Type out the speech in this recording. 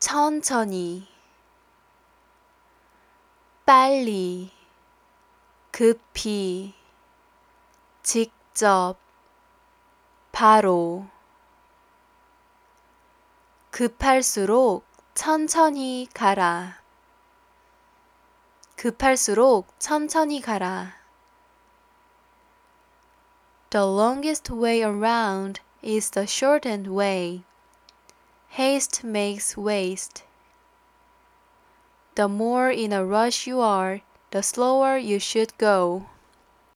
천천히, 빨리, 급히, 직접, 바로. 급할수록 천천히 가라. 급할수록 천천히 가라. The longest way around is the shortened way. Haste makes waste. The more in a rush you are, the slower you should go.